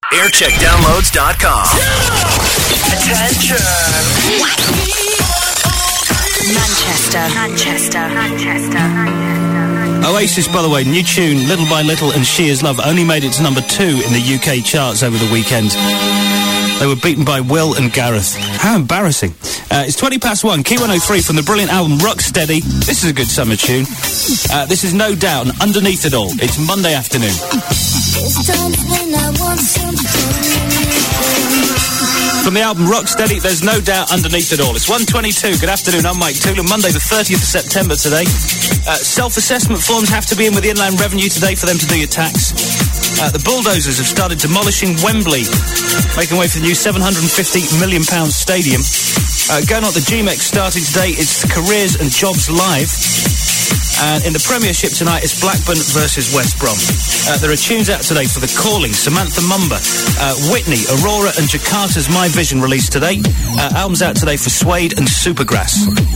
Aircheckdownloads.com. Attention. Manchester. Oasis, by the way, new tune, Little by Little and She Is Love, only made it to number 2 in the UK charts over the weekend. They were beaten by Will and Gareth. How embarrassing. It's 1:20 Key 103 from the brilliant album Rocksteady. This is a good summer tune. This is No Doubt, and Underneath It All. It's Monday afternoon. From the album Rocksteady, there's No Doubt, Underneath It All. It's 1:22. Good afternoon, I'm Mike Toolan. Monday the 30th of September today. Self-assessment forms have to be in with the Inland Revenue today for them to do your tax. The bulldozers have started demolishing Wembley, making way for the new £750 million stadium. Going on, the GMEX starting today. It's Careers and Jobs Live. And in the Premiership tonight, it's Blackburn versus West Brom. There are tunes out today for The Calling, Samantha Mumba, Whitney, Aurora and Jakarta's My Vision released today. Albums out today for Suede and Supergrass.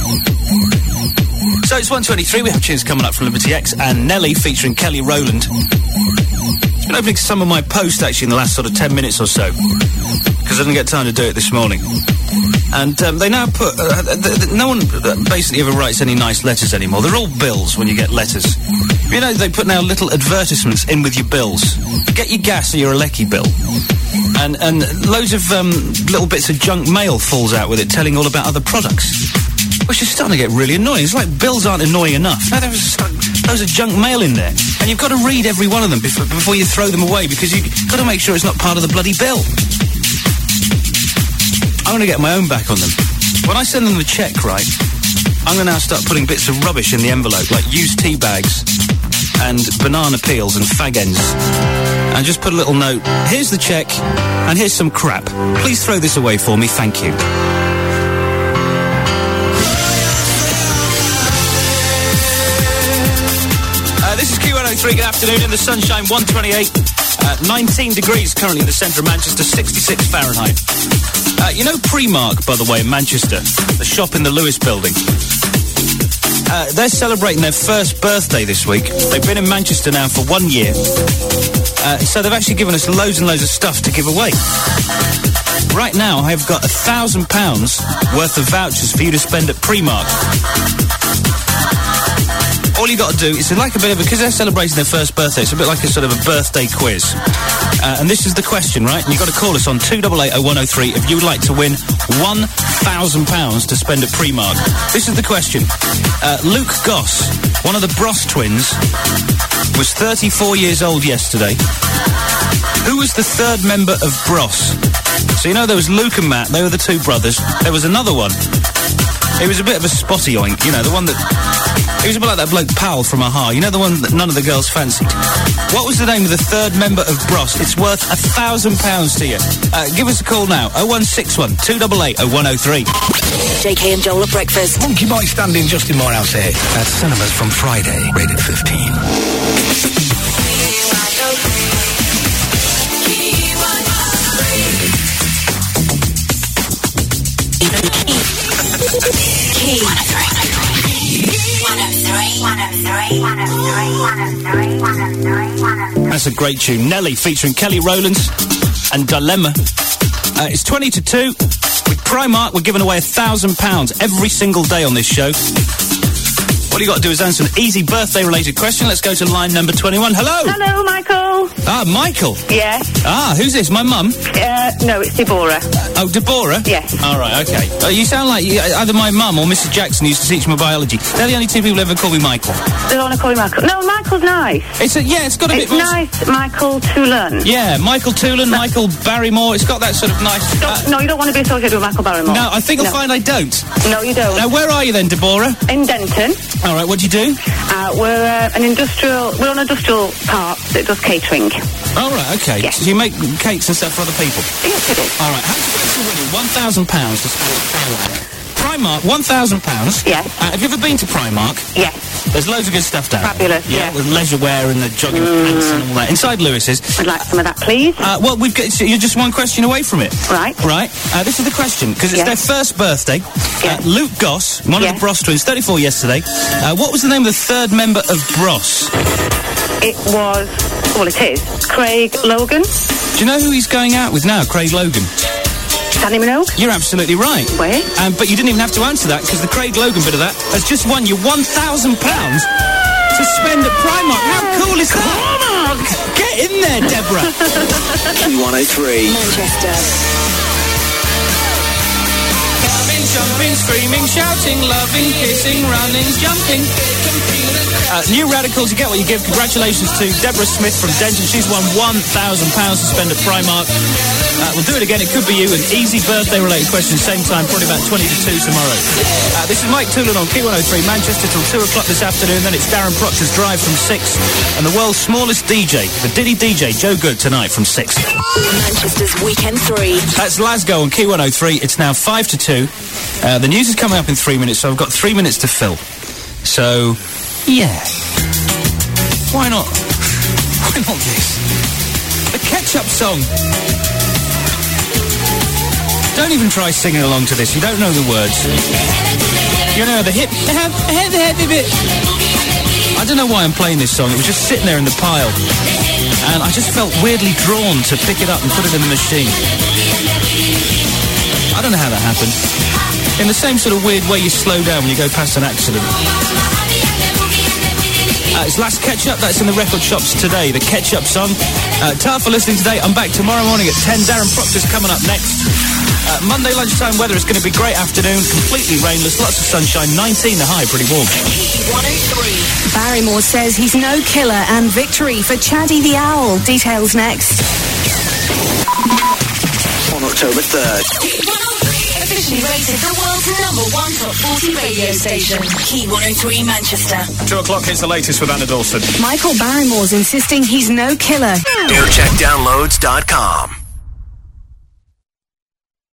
So it's 1:23. We have tunes coming up from Liberty X and Nelly featuring Kelly Rowland. I've been opening some of my posts actually in the last sort of 10 minutes or so, because I didn't get time to do it this morning. And they now put... no one basically ever writes any nice letters anymore. They're all bills when you get letters. You know, they put now little advertisements in with your bills. Get your gas or your Alecki bill. And loads of little bits of junk mail falls out with it, telling all about other products. Which is starting to get really annoying. It's like bills aren't annoying enough. Now there's loads of junk mail in there. And you've got to read every one of them before you throw them away, because you've got to make sure it's not part of the bloody bill. I'm going to get my own back on them. When I send them the cheque, right, I'm going to now start putting bits of rubbish in the envelope, like used tea bags and banana peels and fag ends. And just put a little note, here's the cheque, and here's some crap. Please throw this away for me, thank you. This is Q103, good afternoon, in the sunshine, 128, 19 degrees currently in the centre of Manchester, 66 Fahrenheit. You know Primark, by the way, in Manchester, the shop in the Lewis building? They're celebrating their first birthday this week. They've been in Manchester now for 1 year. So they've actually given us loads and loads of stuff to give away. Right now, I've got £1,000 worth of vouchers for you to spend at Primark. All you got to do is like a bit of because they're celebrating their first birthday, it's a bit like a sort of a birthday quiz. And this is the question, right? And you've got to call us on 2880103 if you would like to win £1,000 to spend at Primark. This is the question. Luke Goss, one of the Bros twins, was 34 years old yesterday. Who was the third member of Bros? So you know there was Luke and Matt, they were the two brothers. There was another one. He was a bit of a spotty oink, you know, the one that... He was a bit like that bloke Powell from Aha. You know, the one that none of the girls fancied. What was the name of the third member of Bros? It's worth £1,000 to you. Give us a call now. 0161 288 0103. JK and Joel at breakfast. Monkey Boy standing just in Morehouse here. At cinemas from Friday, rated 15. Key 103. That's a great tune. Nelly featuring Kelly Rowland and Dilemma. It's 20 to 2. With Primark, we're giving away £1,000 every single day on this show. All you got to do is answer an easy birthday-related question. Let's go to line number 21. Hello. Hello, Michael. Ah, Michael. Yes. Ah, who's this? My mum? No, it's Deborah. Oh, Deborah? Yes. All right, okay. You sound like either my mum or Mrs. Jackson used to teach me biology. They're the only two people who ever call me Michael. They don't want to call you Michael. No, Michael's nice. It's got a bit more... It's nice, Michael Toolan. Yeah, Michael Toolan, no. Michael Barrymore. It's got that sort of nice... No, you don't want to be associated with Michael Barrymore. No, I think I'll find I don't. No, you don't. Now, where are you then, Deborah? In Denton. All right, what do you do? We're on an industrial park that does catering. All right, okay. Yes. So you make cakes and stuff for other people? Yes, it is. All right, how do you win £1,000 to spend Primark, £1,000? Yes. Have you ever been to Primark? Yes. There's loads of good stuff down there. Fabulous, yeah. With leisure wear and the jogging pants and all that. Inside Lewis's. I'd like some of that, please. Well, you're just one question away from it. Right. Right. This is the question, because it's their first birthday. Yes. Luke Goss, one of the Bros twins, 34 yesterday. What was the name of the third member of Bros? It was Well, it is. Craig Logan. Do you know who he's going out with now? Craig Logan. Danny Minogue. You're absolutely right. Wait. But you didn't even have to answer that, because the Craig Logan bit of that has just won you £1,000 to spend at Primark. How cool is that? Get in there, Deborah. Key 103. Manchester. Jumping, screaming, shouting, loving, kissing, running, jumping. New Radicals, you get what you give. Congratulations to Deborah Smith from Denton. She's won £1,000 to spend at Primark. We'll do it again. It could be you. An easy birthday-related question, same time, probably about 20 to 2 tomorrow. This is Mike Toolan on Key 103, Manchester till 2 o'clock this afternoon. Then it's Darren Proctor's Drive from 6. And the world's smallest DJ, the Diddy DJ, Joe Good, tonight from 6. Manchester's Weekend 3. That's Lasgo on Key 103. It's now 5 to 2. The news is coming up in 3 minutes, so I've got 3 minutes to fill. So, yeah. Why not? Why not this? The Ketchup Song. Don't even try singing along to this. You don't know the words. You know the hip bit. I don't know why I'm playing this song. It was just sitting there in the pile. And I just felt weirdly drawn to pick it up and put it in the machine. I don't know how that happened. In the same sort of weird way you slow down when you go past an accident. It's Last Ketchup. That's in the record shops today. The Ketchup Song. Tough for listening today. I'm back tomorrow morning at 10. Darren Proctor's coming up next. Monday lunchtime weather is going to be great afternoon. Completely rainless. Lots of sunshine. 19 the high. Pretty warm. 103. Barrymore says he's no killer, and victory for Chaddy the Owl. Details next. On October 3rd. Officially rated the world's #1 top 40 radio station. Key 103 Manchester. 2 o'clock is the latest with Anna Dawson. Michael Barrymore's insisting he's no killer. Aircheckdownloads.com.